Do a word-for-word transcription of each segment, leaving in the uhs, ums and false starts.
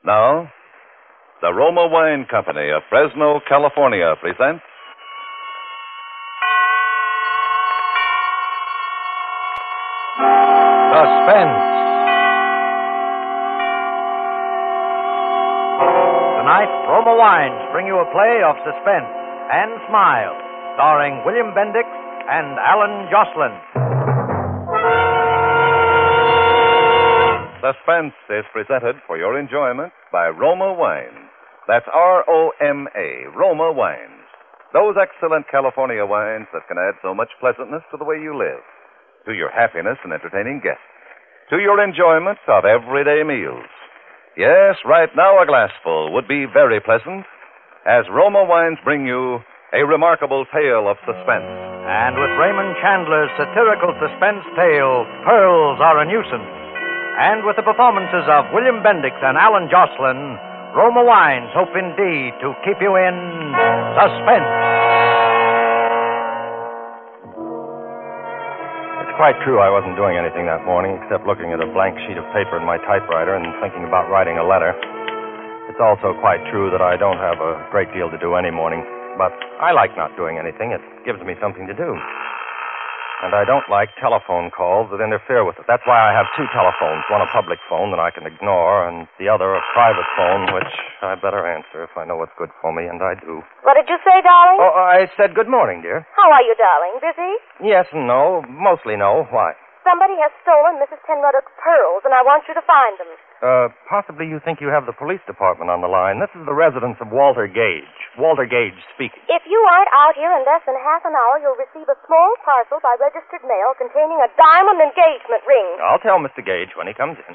Now, the Roma Wine Company of Fresno, California presents Suspense. Tonight, Roma Wines bring you a play of suspense and smile, starring William Bendix and Alan Jocelyn. Suspense is presented for your enjoyment by Roma Wines. That's R O M A, Roma Wines. Those excellent California wines that can add so much pleasantness to the way you live, to your happiness in entertaining guests, to your enjoyment of everyday meals. Yes, right now a glassful would be very pleasant, as Roma Wines bring you a remarkable tale of suspense. And with Raymond Chandler's satirical suspense tale, Pearls Are a Nuisance. And with the performances of William Bendix and Alan Jocelyn, Roma Wines hope indeed to keep you in suspense. It's quite true I wasn't doing anything that morning except looking at a blank sheet of paper in my typewriter and thinking about writing a letter. It's also quite true that I don't have a great deal to do any morning, but I like not doing anything. It gives me something to do. And I don't like telephone calls that interfere with it. That's why I have two telephones, one a public phone that I can ignore, and the other a private phone, which I better answer if I know what's good for me, and I do. What did you say, darling? Oh, I said good morning, dear. How are you, darling? Busy? Yes and no. Mostly no. Why? Somebody has stolen Missus Penruddock's pearls, and I want you to find them. Uh, possibly you think you have the police department on the line. This is the residence of Walter Gage. Walter Gage speaking. If you aren't out here in less than half an hour, you'll receive a small parcel by registered mail containing a diamond engagement ring. I'll tell Mister Gage when he comes in.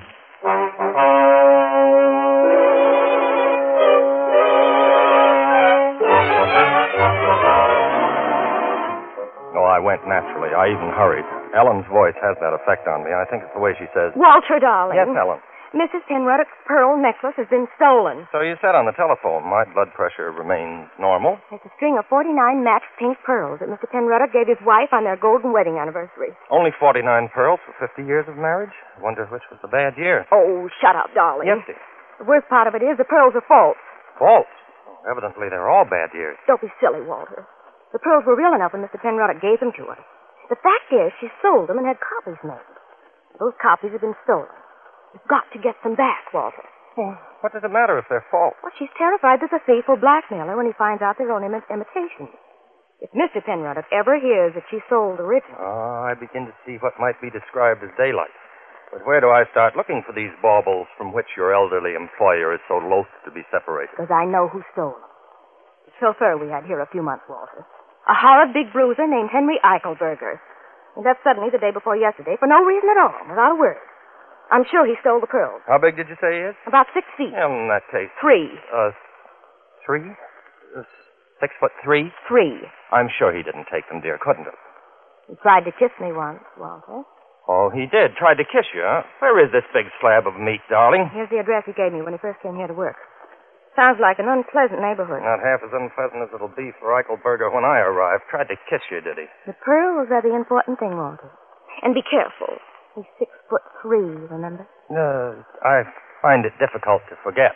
No, I went naturally. I even hurried. Ellen's voice has that effect on me. I think it's the way she says... Walter, darling. Yes, Ellen. Missus Penruddock's pearl necklace has been stolen. So you said on the telephone my blood pressure remains normal? It's a string of forty-nine matched pink pearls that Mister Penruddock gave his wife on their golden wedding anniversary. Only forty-nine pearls for fifty years of marriage? I wonder which was the bad year. Oh, shut up, darling. Yes, dear. The worst part of it is the pearls are false. False? Oh, evidently they're all bad years. Don't be silly, Walter. The pearls were real enough when Mister Penruddock gave them to her. The fact is, she sold them and had copies made. Those copies have been stolen. You've got to get them back, Walter. Well, what does it matter if they're false? Well, she's terrified that the thief will blackmail her when he finds out they're only imi- imitations. If Mister Penruddock ever hears that she sold the original... Oh, I begin to see what might be described as daylight. But where do I start looking for these baubles from which your elderly employer is so loath to be separated? Because I know who stole them. The chauffeur we had here a few months, Walter. A horrid big bruiser named Henry Eichelberger. He left suddenly the day before yesterday for no reason at all, without a word. I'm sure he stole the pearls. How big did you say he is? About six feet. Well, in that case... Three. Uh, three? Uh, six foot three? Three. I'm sure he didn't take them, dear, couldn't have. He tried to kiss me once, Walter. Oh, he did. Tried to kiss you, huh? Where is this big slab of meat, darling? Here's the address he gave me when he first came here to work. Sounds like an unpleasant neighborhood. Not half as unpleasant as it'll be for Eichelberger when I arrive. Tried to kiss you, did he? The pearls are the important thing, Walter. And be careful. He's six foot three, remember? Uh, I find it difficult to forget.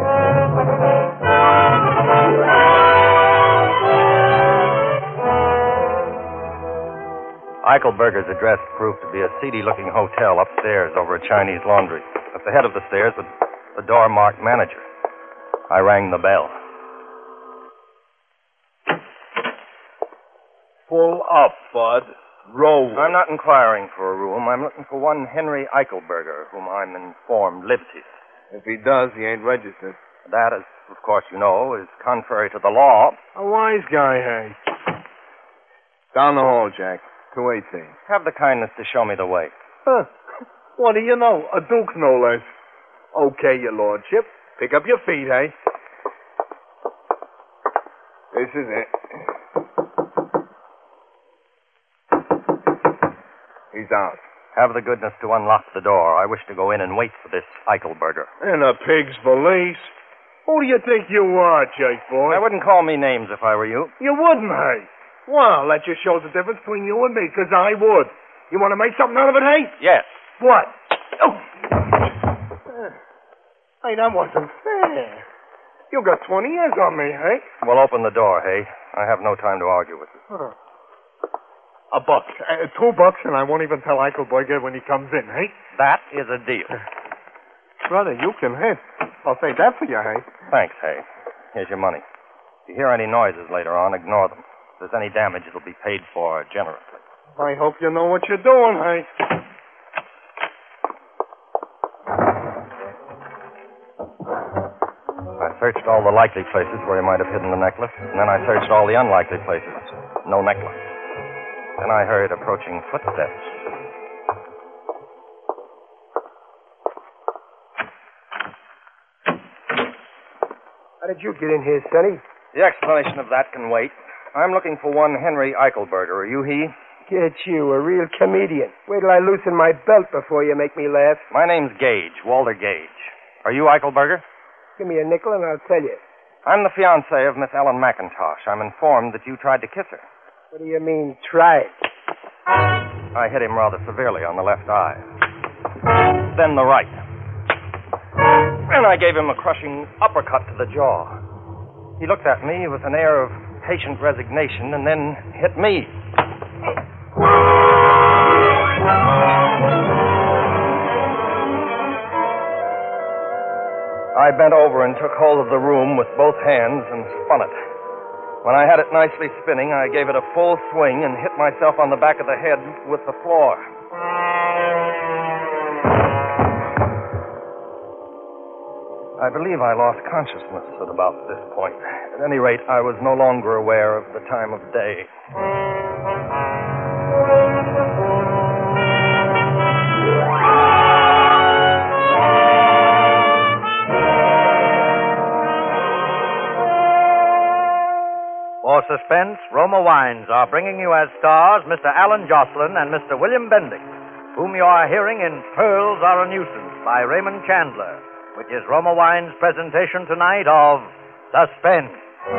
Eichelberger's address proved to be a seedy-looking hotel upstairs over a Chinese laundry. At the head of the stairs was the door marked manager. I rang the bell. Pull up, Bud. Roll. I'm not inquiring for a room. I'm looking for one Henry Eichelberger, whom I'm informed lives here. If he does, he ain't registered. That, as of course you know, is contrary to the law. A wise guy, hey. Down the hall, Jack. two eighteen. Have the kindness to show me the way. Huh. What do you know? A duke, no less. Okay, your lordship. Pick up your feet, hey? This is it. He's out. Have the goodness to unlock the door. I wish to go in and wait for this Eichelberger. In a pig's valise. Who do you think you are, Jake boy? I wouldn't call me names if I were you. You wouldn't, hey? Well, that just shows the difference between you and me, because I would. You want to make something out of it, hey? Yes. What? Oh. Hey, that wasn't fair. You got twenty years on me, hey? Well, open the door, Hay. I have no time to argue with you. Huh. A buck. Uh, two bucks, and I won't even tell Eichelberger when he comes in, hey? That is a deal. Brother, you can hit. I'll say that for you, hey? Thanks, Hay. Here's your money. If you hear any noises later on, ignore them. If there's any damage, it'll be paid for generously. I hope you know what you're doing, hey? I searched all the likely places where he might have hidden the necklace, and then I searched all the unlikely places. No necklace. Then I heard approaching footsteps. How did you get in here, Sonny? The explanation of that can wait. I'm looking for one Henry Eichelberger. Are you he? Get you, a real comedian. Wait till I loosen my belt before you make me laugh. My name's Gage, Walter Gage. Are you Eichelberger? Give me a nickel and I'll tell you. I'm the fiancé of Miss Ellen McIntosh. I'm informed that you tried to kiss her. What do you mean, tried? I hit him rather severely on the left eye. Then the right. And I gave him a crushing uppercut to the jaw. He looked at me with an air of patient resignation and then hit me. I bent over and took hold of the room with both hands and spun it. When I had it nicely spinning, I gave it a full swing and hit myself on the back of the head with the floor. I believe I lost consciousness at about this point. At any rate, I was no longer aware of the time of day. For suspense, Roma Wines are bringing you as stars Mister Alan Jocelyn and Mister William Bendick, whom you are hearing in Pearls Are a Nuisance by Raymond Chandler, which is Roma Wines' presentation tonight of Suspense.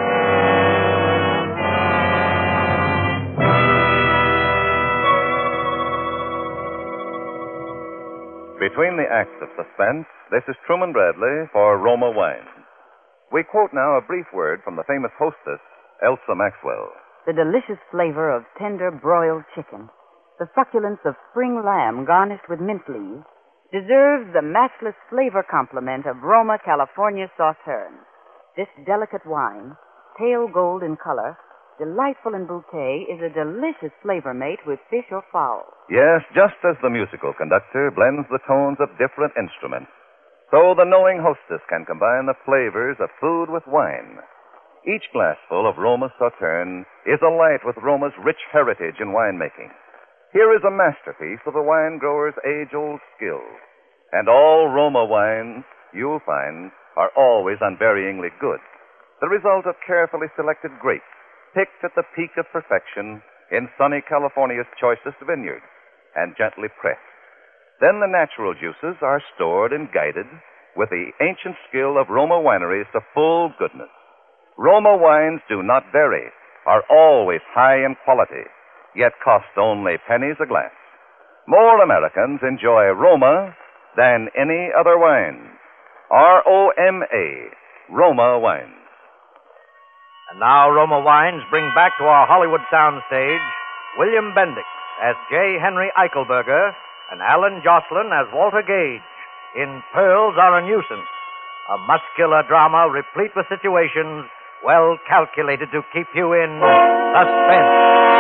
Between the acts of suspense, this is Truman Bradley for Roma Wines. We quote now a brief word from the famous hostess, Elsa Maxwell. The delicious flavor of tender broiled chicken, the succulence of spring lamb garnished with mint leaves, deserves the matchless flavor complement of Roma California Sauterne. This delicate wine, pale gold in color, delightful in bouquet, is a delicious flavor mate with fish or fowl. Yes, just as the musical conductor blends the tones of different instruments, so the knowing hostess can combine the flavors of food with wine. Each glassful of Roma Sauterne is alight with Roma's rich heritage in winemaking. Here is a masterpiece of the wine grower's age-old skill. And all Roma wines, you'll find, are always unvaryingly good, the result of carefully selected grapes, picked at the peak of perfection in sunny California's choicest vineyards, and gently pressed. Then the natural juices are stored and guided with the ancient skill of Roma wineries to full goodness. Roma wines do not vary, are always high in quality, yet cost only pennies a glass. More Americans enjoy Roma than any other wine. R O M A, Roma Wines. And now Roma Wines bring back to our Hollywood soundstage William Bendick as J. Henry Eichelberger and Alan Jocelyn as Walter Gage in Pearls Are a Nuisance, a muscular drama replete with situations well calculated to keep you in suspense.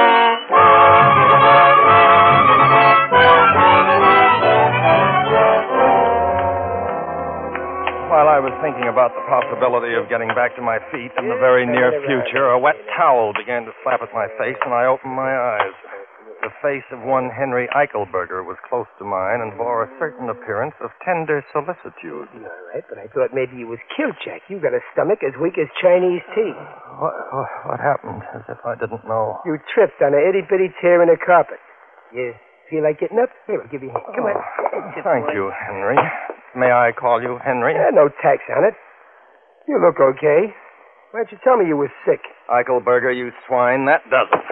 While I was thinking about the possibility of getting back to my feet in the very near future, a wet towel began to slap at my face, and I opened my eyes. The face of one Henry Eichelberger was close to mine and bore a certain appearance of tender solicitude. All right, but I thought maybe you was killed, Jack. You got a stomach as weak as Chinese tea. What, what, what happened? As if I didn't know. You tripped on a itty-bitty tear in the carpet. You feel like getting up? Here, I'll give you a hand. Come on. Oh, thank you, Henry. May I call you Henry? Yeah, no tax on it. You look okay. Why don't you tell me you were sick? Eichelberger, you swine, that does it.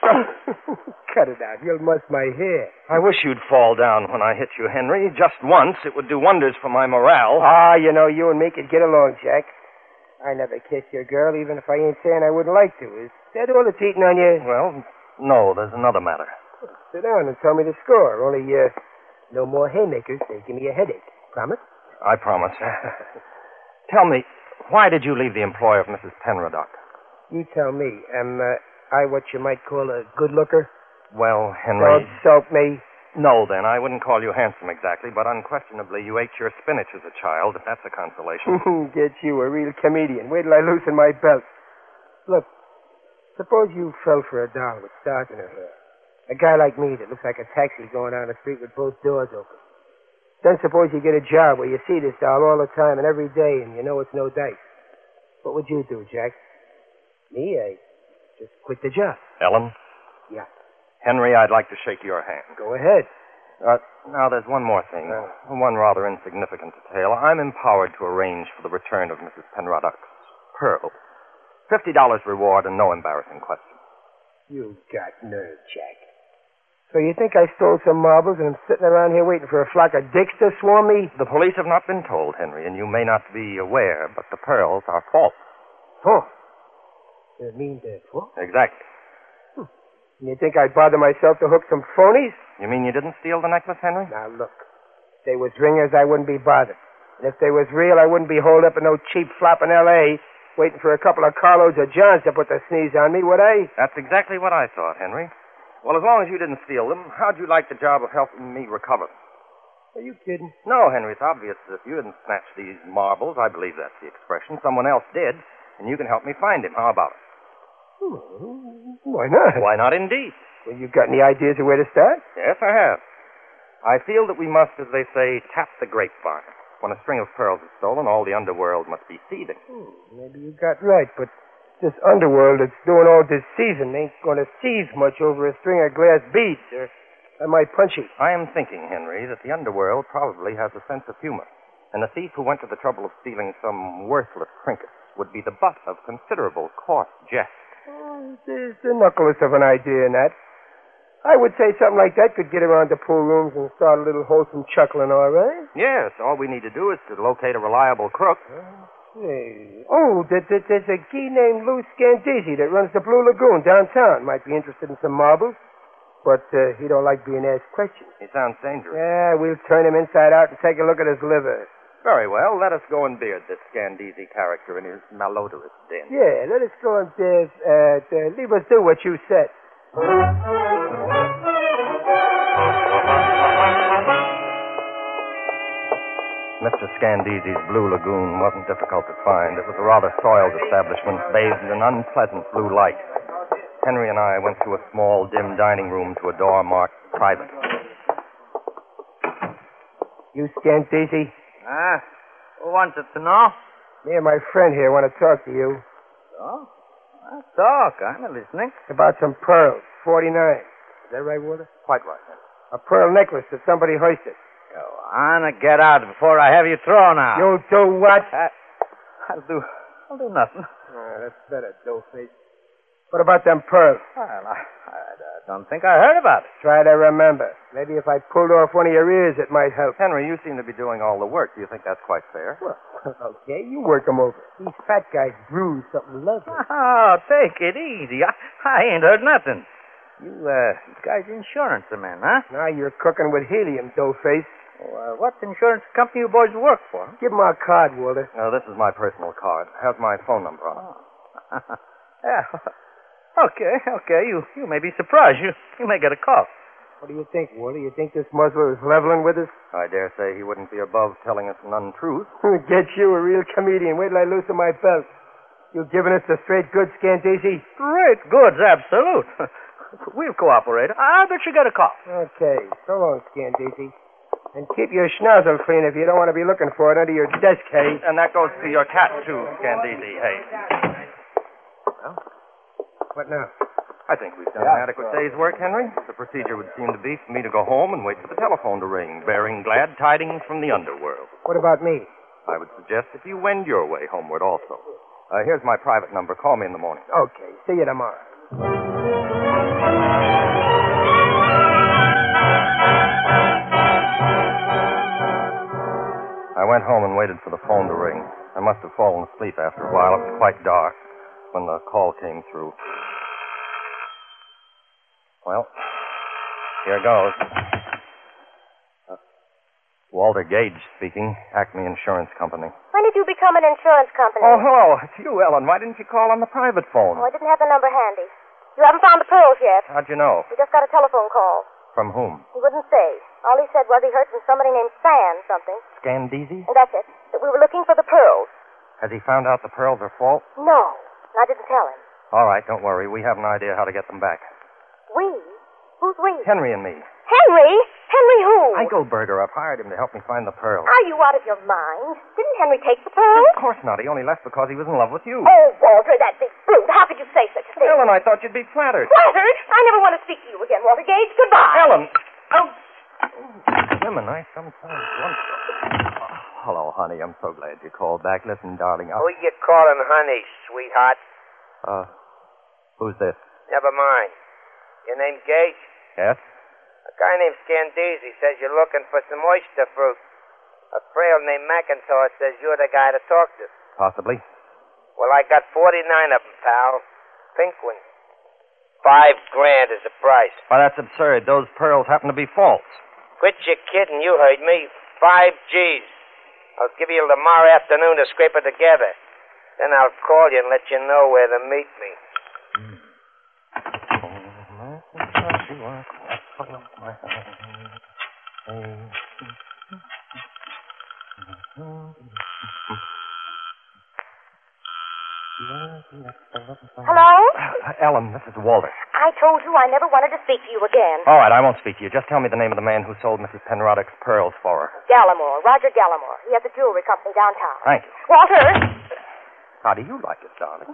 Cut it out. You'll muss my hair. I wish you'd fall down when I hit you, Henry. Just once. It would do wonders for my morale. Ah, you know, you and me could get along, Jack. I never kissed your girl, even if I ain't saying I wouldn't like to. Is that all that's eating on you? Well, no, there's another matter. Sit down and tell me the score. Only, uh, no more haymakers. They give me a headache. Promise? I promise. Tell me, why did you leave the employ of Missus Penroddock? You tell me. Am uh, I what you might call a good looker? Well, Henry... Don't soap me. No, then. I wouldn't call you handsome exactly, but unquestionably you ate your spinach as a child, if that's a consolation. Get you, a real comedian. Wait till I loosen my belt. Look, suppose you fell for a doll with stars in her hair. A guy like me that looks like a taxi going down the street with both doors open. Then suppose you get a job where you see this doll all the time and every day and you know it's no dice. What would you do, Jack? Me, I just quit the job. Ellen? Yeah. Henry, I'd like to shake your hand. Go ahead. Uh, now, there's one more thing. Uh, one rather insignificant detail. I'm empowered to arrange for the return of Missus Penroddock's pearl. Fifty dollars reward and no embarrassing questions. You got nerve, Jack. So you think I stole some marbles and I'm sitting around here waiting for a flock of dicks to swarm me? The police have not been told, Henry, and you may not be aware, but the pearls are false. False? You mean they're false? Exactly. And you think I'd bother myself to hook some phonies? You mean you didn't steal the necklace, Henry? Now, look. If they was ringers, I wouldn't be bothered. And if they was real, I wouldn't be holed up in no cheap flop in L A waiting for a couple of carloads of Johns to put the sneeze on me, would I? That's exactly what I thought, Henry. Well, as long as you didn't steal them, how'd you like the job of helping me recover them? Are you kidding? No, Henry, it's obvious that if you didn't snatch these marbles, I believe that's the expression, someone else did, and you can help me find him. How about it? Hmm, why not? Why not, indeed? Well, you got any ideas of where to start? Yes, I have. I feel that we must, as they say, tap the grapevine. When a string of pearls is stolen, all the underworld must be seething. Hmm, maybe you got right, but this underworld that's doing all this season ain't going to seethe much over a string of glass beads, or I might punch you. I am thinking, Henry, that the underworld probably has a sense of humor, and a thief who went to the trouble of stealing some worthless trinkets would be the butt of considerable coarse jest. Oh, there's the knuckles of an idea in that. I would say something like that could get around the pool rooms and start a little wholesome chuckling, all right? Yes, all we need to do is to locate a reliable crook. Uh, say, oh, there, there, there's a guy named Lou Scandisi that runs the Blue Lagoon downtown. Might be interested in some marbles, but uh, he don't like being asked questions. He sounds dangerous. Yeah, we'll turn him inside out and take a look at his liver. Very well, let us go and beard this Scandisi character in his malodorous den. Yeah, let us go and uh, uh, uh, leave us do what you said. Mister Scandisi's Blue Lagoon wasn't difficult to find. It was a rather soiled establishment, bathed in an unpleasant blue light. Henry and I went through a small, dim dining room to a door marked private. You Scandisi? Ah, who wants it to know? Me and my friend here want to talk to you. Oh, well, talk. I'm listening. About some pearls, forty-nine. Is that right, Walter? Quite right, Henry. A pearl necklace that somebody hoisted. Go on and get out before I have you thrown out. You do what? I, I'll do. I'll do nothing. Oh, that's better, doughface. What about them pearls? Well, I, I, I don't think I heard about it. Try to remember. Maybe if I pulled off one of your ears, it might help. Henry, you seem to be doing all the work. Do you think that's quite fair? Well, okay, you work them over. These fat guys brew something lovely. Oh, take it easy. I, I ain't heard nothing. You, uh, you guys insurance men, huh? Now you're cooking with helium, doughface. Well, uh, what insurance company you boys work for? Give him our card, Walter. No, this is my personal card. It has my phone number on it. Oh. Yeah. Okay, okay. You you may be surprised. You you may get a call. What do you think, Walter? You think this muzzler is leveling with us? I dare say he wouldn't be above telling us an untruth. Get you, a real comedian. Wait till I loosen my belt. You giving us the straight goods, Scandisi? Great goods, absolute. We'll cooperate. I bet you get a call. Okay. So long, Scandisi. And keep your schnozzle clean if you don't want to be looking for it under your desk, hey? And that goes to your cat, too, Scandisi, hey. Well, what now? I think we've done an adequate day's work, Henry. The procedure would seem to be for me to go home and wait for the telephone to ring, bearing glad tidings from the underworld. What about me? I would suggest that you wend your way homeward also. Uh, here's my private number. Call me in the morning. Okay. See you tomorrow. I went home and waited for the phone to ring. I must have fallen asleep after a while. It was quite dark when the call came through. Well, here goes. Uh, Walter Gage speaking, Acme Insurance Company. When did you become an insurance company? Oh, hello. It's you, Ellen. Why didn't you call on the private phone? Oh, I didn't have the number handy. You haven't found the pearls yet. How'd you know? We just got a telephone call. From whom? He wouldn't say. All he said was he heard from somebody named Stan something. Scandisi? And that's it. That we were looking for the pearls. Has he found out the pearls are false? No. And I didn't tell him. All right, don't worry. We have an idea how to get them back. We? Who's we? Henry and me. Henry? Henry who? Eichelberger. I've hired him to help me find the pearls. Are you out of your mind? Didn't Henry take the pearls? Of course not. He only left because he was in love with you. Oh, Walter, that big brute. How could you say such a thing? Ellen, I thought you'd be flattered. Flattered? I never want to speak to you again, Walter Gage. Goodbye. Ellen! Oh. Women, I sometimes wonder. Oh, hello, honey. I'm so glad you called back. Listen, darling, I'll... Who you calling honey, sweetheart? Uh, who's this? Never mind. Your name Gage? Yes? A guy named Scandisi says you're looking for some oyster fruit. A frail named McIntosh says you're the guy to talk to. Possibly. Well, I got forty-nine of them, pal. Pink ones. Five grand is the price. Why, that's absurd. Those pearls happen to be false. Quit your kidding. You heard me. Five G's. I'll give you tomorrow afternoon to scrape it together. Then I'll call you and let you know where to meet me. Hello? Uh, Ellen, this is Walter. I told you I never wanted to speak to you again. All right, I won't speak to you. Just tell me the name of the man who sold Missus Penroddick's pearls for her. Gallimore. Roger Gallimore. He has a jewelry company downtown. Thank you. Walter! How do you like it, darling?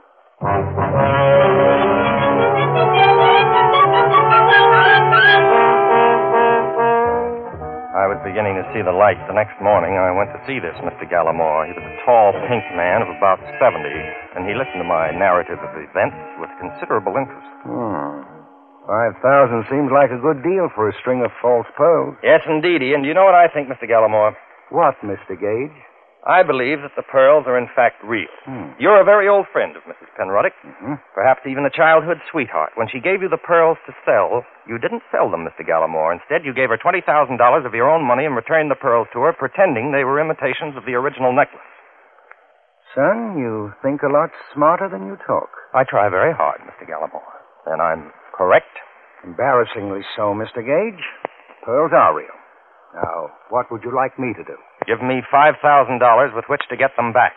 I was beginning to see the light. The next morning, I went to see this Mister Gallimore. He was a tall, pink man of about seventy, and he listened to my narrative of events with considerable interest. Hmm. Five thousand seems like a good deal for a string of false pearls. Yes, indeedy. And you know what I think, Mister Gallimore? What, Mister Gage? I believe that the pearls are in fact real. Hmm. You're a very old friend of Missus Penroddick, Mm-hmm. perhaps even a childhood sweetheart. When she gave you the pearls to sell, you didn't sell them, Mister Gallimore. Instead, you gave her twenty thousand dollars of your own money and returned the pearls to her, pretending they were imitations of the original necklace. Son, you think a lot smarter than you talk. I try very hard, Mister Gallimore. And I'm correct? Embarrassingly so, Mister Gage. Pearls are real. Now, what would you like me to do? Give me five thousand dollars with which to get them back.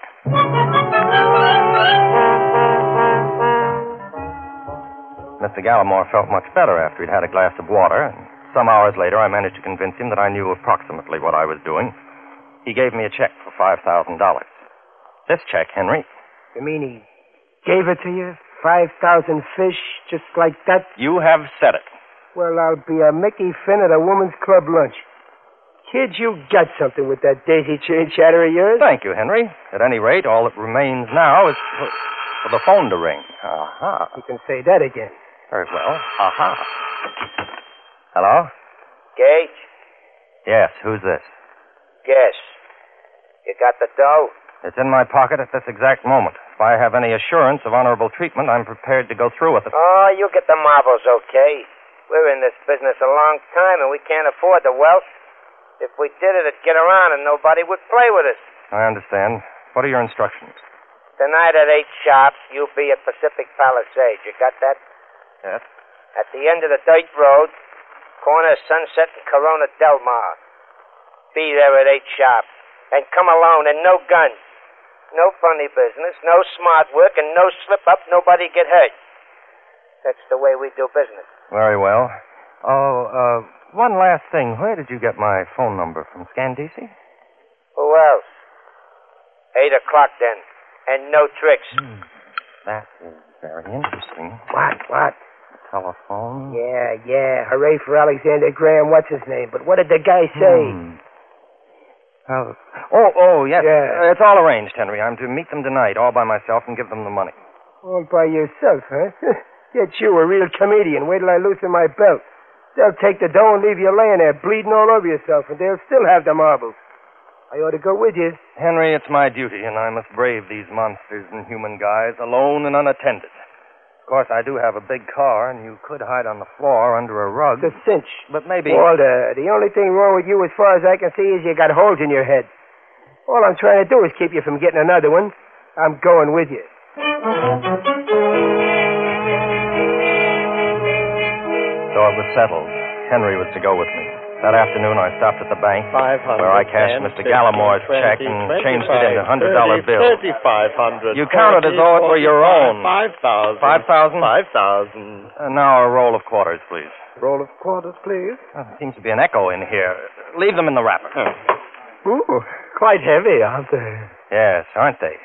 Mister Gallimore felt much better after he'd had a glass of water, and some hours later I managed to convince him that I knew approximately what I was doing. He gave me a check for five thousand dollars. This check, Henry. You mean he gave it to you? Five thousand fish, just like that? You have said it. Well, I'll be a Mickey Finn at a woman's club lunch. Kid, you got something with that daisy chain chatter of yours. Thank you, Henry. At any rate, all that remains now is for, for the phone to ring. Aha. You can say that again. Very well. Aha. Hello? Gage? Yes, who's this? Guess. You got the dough? It's in my pocket at this exact moment. If I have any assurance of honorable treatment, I'm prepared to go through with it. Oh, you get the marbles, okay? We're in this business a long time, and we can't afford the wealth. If we did it, it'd get around, and nobody would play with us. I understand. What are your instructions? Tonight at eight sharp, you'll be at Pacific Palisades. You got that? Yes. At the end of the dirt road, corner of Sunset and Corona Del Mar. Be there at eight sharp. And come alone, and no guns. No funny business, no smart work, and no slip-up, nobody get hurt. That's the way we do business. Very well. Oh, uh, one last thing. Where did you get my phone number from, Scandisi? Who else? Eight o'clock, then. And no tricks. Hmm. That is very interesting. What, what? Telephone? Yeah, yeah. Hooray for Alexander Graham, what's his name? But what did the guy say? Hmm. Oh, oh, oh, yes. Yeah. Uh, it's all arranged, Henry. I'm to meet them tonight, all by myself, and give them the money. All by yourself, huh? Get you a real comedian. Wait till I loosen my belt. They'll take the dough and leave you laying there bleeding all over yourself, and they'll still have the marbles. I ought to go with you. Henry, it's my duty, and I must brave these monsters and human guys alone and unattended. Of course, I do have a big car, and you could hide on the floor under a rug. It's a cinch. But maybe... Walter, the only thing wrong with you as far as I can see is you got holes in your head. All I'm trying to do is keep you from getting another one. I'm going with you. So it was settled. Henry was to go with me. That afternoon, I stopped at the bank where I cashed Mister Gallamore's check and changed it into one hundred dollar bills. thirty-five hundred. You counted as though it were your own. Five thousand. Five thousand? Five thousand. And now a roll of quarters, please. Roll of quarters, please. Oh, there seems to be an echo in here. Leave them in the wrapper. Oh. Ooh, quite heavy, aren't they? Yes, aren't they?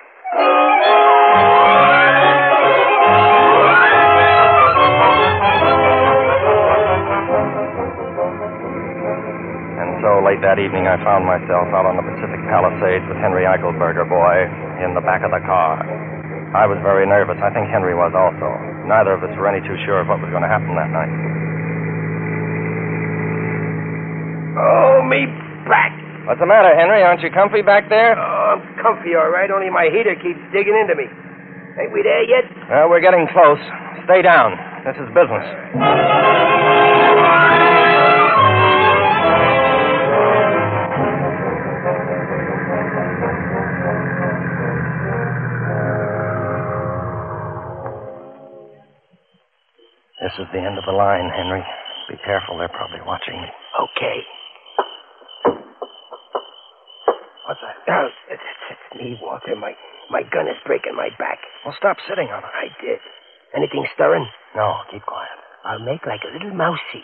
And so late that evening, I found myself out on the Pacific Palisades with Henry Eichelberger, boy, in the back of the car. I was very nervous. I think Henry was also. Neither of us were any too sure of what was going to happen that night. Oh, me back. What's the matter, Henry? Aren't you comfy back there? Oh, I'm comfy, all right, only my heater keeps digging into me. Ain't we there yet? Well, we're getting close. Stay down. This is business. This is the end of the line, Henry. Be careful. They're probably watching me. Okay. What's that? Oh, it's, it's, it's me, Walter. My, my gun is breaking my back. Well, stop sitting on it. I did. Anything stirring? No, keep quiet. I'll make like a little mousey.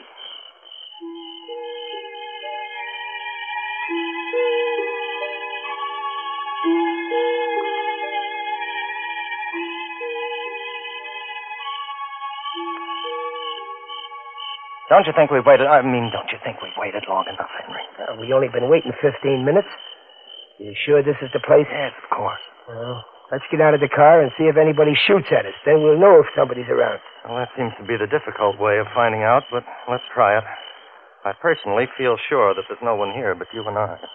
Don't you think we've waited... I mean, don't you think we've waited long enough, Henry? Uh, we only been waiting fifteen minutes. You sure this is the place? Yes, of course. Well, let's get out of the car and see if anybody shoots at us. Then we'll know if somebody's around. Well, that seems to be the difficult way of finding out, but let's try it. I personally feel sure that there's no one here but you and I.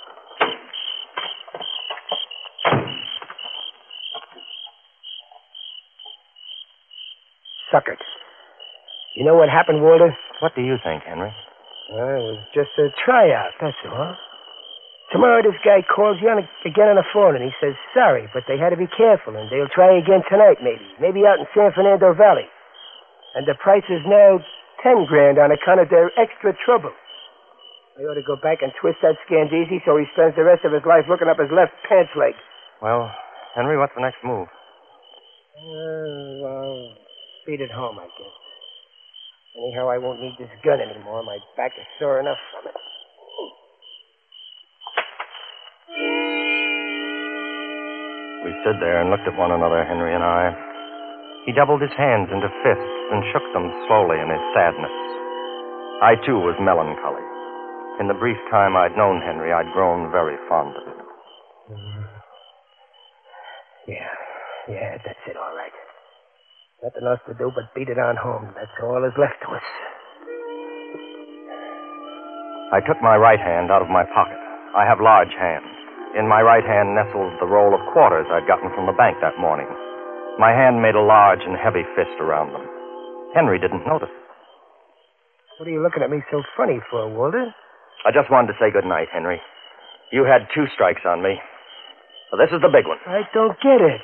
Suckered. You know what happened, Walter? What do you think, Henry? Well, it was just a tryout, that's all. Tomorrow this guy calls you on a, again on the phone and he says, sorry, but they had to be careful and they'll try again tonight maybe. Maybe out in San Fernando Valley. And the price is now ten grand on account of their extra trouble. I ought to go back and twist that Scandisi so he spends the rest of his life looking up his left pants leg. Well, Henry, what's the next move? Uh, well, beat it home, I guess. Anyhow, I won't need this gun anymore. My back is sore enough from it. We stood there and looked at one another, Henry and I. He doubled his hands into fists and shook them slowly in his sadness. I, too, was melancholy. In the brief time I'd known Henry, I'd grown very fond of him. Mm. Yeah, yeah, that's it, all right. Nothing else to do but beat it on home. That's all is left to us. I took my right hand out of my pocket. I have large hands. In my right hand nestled the roll of quarters I'd gotten from the bank that morning. My hand made a large and heavy fist around them. Henry didn't notice. What are you looking at me so funny for, Walter? I just wanted to say good night, Henry. You had two strikes on me. Well, this is the big one. I don't get it.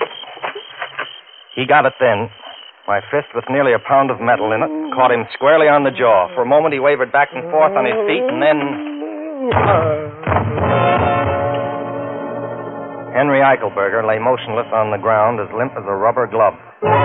He got it then. My fist, with nearly a pound of metal in it, caught him squarely on the jaw. For a moment, he wavered back and forth on his feet, and then... Henry Eichelberger lay motionless on the ground, as limp as a rubber glove.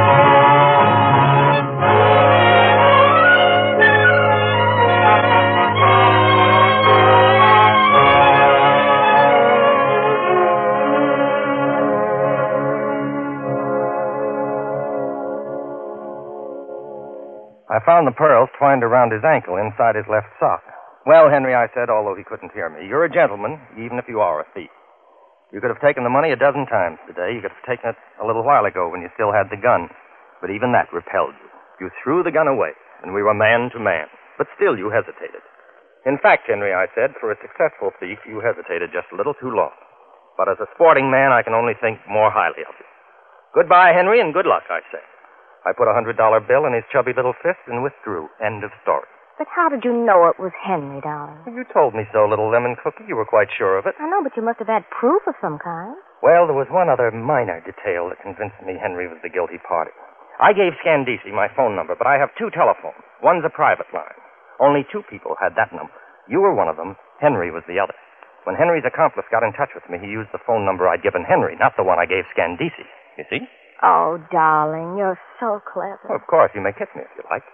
I found the pearls twined around his ankle inside his left sock. Well, Henry, I said, although he couldn't hear me, you're a gentleman, even if you are a thief. You could have taken the money a dozen times today. You could have taken it a little while ago when you still had the gun. But even that repelled you. You threw the gun away, and we were man to man. But still you hesitated. In fact, Henry, I said, for a successful thief, you hesitated just a little too long. But as a sporting man, I can only think more highly of you. Goodbye, Henry, and good luck, I say. I put a hundred dollar bill in his chubby little fist and withdrew. End of story. But how did you know it was Henry, darling? You told me so, little lemon cookie. You were quite sure of it. I know, but you must have had proof of some kind. Well, there was one other minor detail that convinced me Henry was the guilty party. I gave Scandisi my phone number, but I have two telephones. One's a private line. Only two people had that number. You were one of them. Henry was the other. When Henry's accomplice got in touch with me, he used the phone number I'd given Henry, not the one I gave Scandisi. You see? Oh, darling, you're so clever. Well, of course, you may kiss me if you like.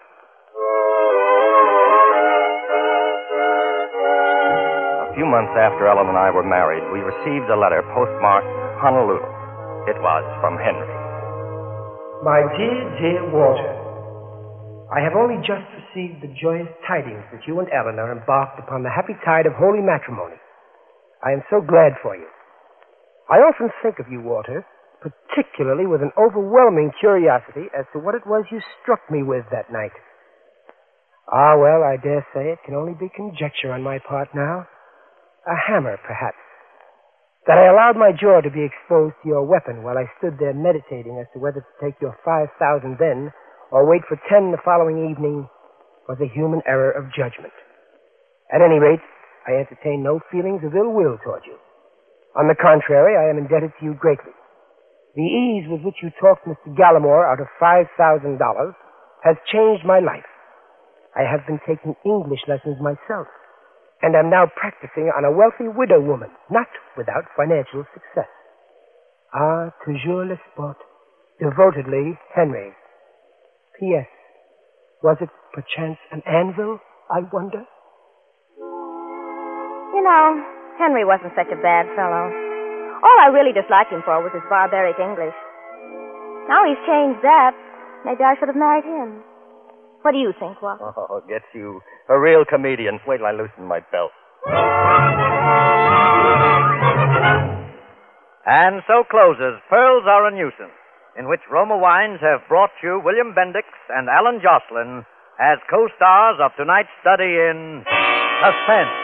A few months after Ellen and I were married, we received a letter postmarked Honolulu. It was from Henry. My dear, dear Walter, I have only just received the joyous tidings that you and Ellen are embarked upon the happy tide of holy matrimony. I am so glad for you. I often think of you, Walter, particularly with an overwhelming curiosity as to what it was you struck me with that night. Ah, well, I dare say it can only be conjecture on my part now. A hammer, perhaps. That I allowed my jaw to be exposed to your weapon while I stood there meditating as to whether to take your five thousand then or wait for ten the following evening was a human error of judgment. At any rate, I entertain no feelings of ill will toward you. On the contrary, I am indebted to you greatly. The ease with which you talked Mister Gallimore out of five thousand dollars has changed my life. I have been taking English lessons myself, and am now practicing on a wealthy widow woman, not without financial success. Ah, toujours le sport. Devotedly, Henry. P S. Was it perchance an anvil, I wonder? You know, Henry wasn't such a bad fellow. All I really disliked him for was his barbaric English. Now he's changed that. Maybe I should have married him. What do you think, Walter? Oh, gets you. A real comedian. Wait till I loosen my belt. And so closes Pearls Are a Nuisance, in which Roma Wines have brought you William Bendix and Alan Jocelyn as co-stars of tonight's study in Suspense.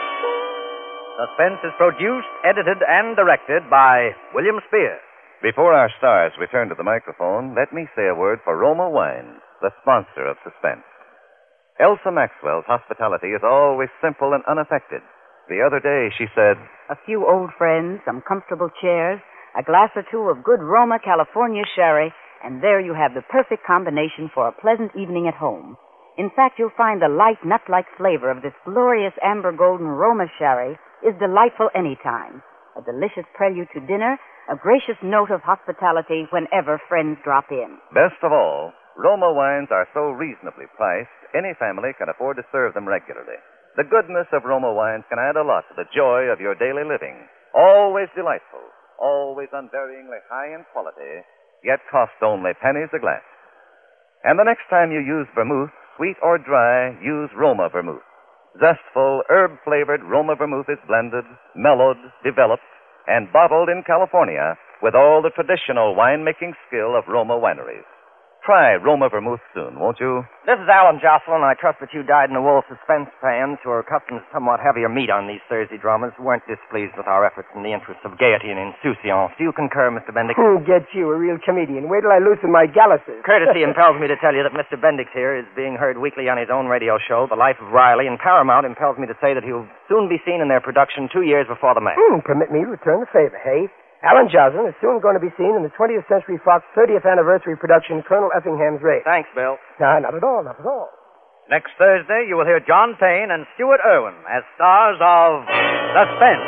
Suspense is produced, edited, and directed by William Spears. Before our stars return to the microphone, let me say a word for Roma Wines, the sponsor of Suspense. Elsa Maxwell's hospitality is always simple and unaffected. The other day she said, A few old friends, some comfortable chairs, a glass or two of good Roma California sherry, and there you have the perfect combination for a pleasant evening at home. In fact, you'll find the light, nut-like flavor of this glorious amber golden Roma sherry is delightful any time. A delicious prelude to dinner, a gracious note of hospitality whenever friends drop in. Best of all, Roma Wines are so reasonably priced, any family can afford to serve them regularly. The goodness of Roma Wines can add a lot to the joy of your daily living. Always delightful, always unvaryingly high in quality, yet cost only pennies a glass. And the next time you use vermouth, sweet or dry, use Roma vermouth. Zestful, herb-flavored Roma vermouth is blended, mellowed, developed, and bottled in California with all the traditional winemaking skill of Roma wineries. Try Roma vermouth soon, won't you? This is Alan Jocelyn. I trust that you dyed-in-the-wool suspense fans who are accustomed to somewhat heavier meat on these Thursday dramas weren't displeased with our efforts in the interests of gaiety and insouciance. Do you concur, Mister Bendix? Who gets you, a real comedian? Wait till I loosen my galluses. Courtesy impels me to tell you that Mister Bendix here is being heard weekly on his own radio show, The Life of Riley, and Paramount impels me to say that he'll soon be seen in their production two years before the match. Hmm, permit me to return the favor, hey? Alan Jocelyn is soon going to be seen in the twentieth Century Fox thirtieth anniversary production, Colonel Effingham's Race. Thanks, Bill. No, not at all, not at all. Next Thursday, you will hear John Payne and Stuart Irwin as stars of Suspense.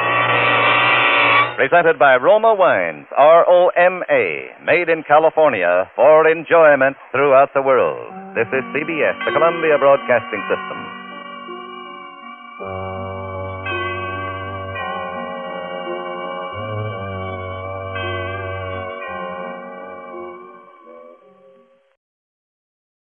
Presented by Roma Wines, R O M A, made in California for enjoyment throughout the world. This is C B S, the Columbia Broadcasting System.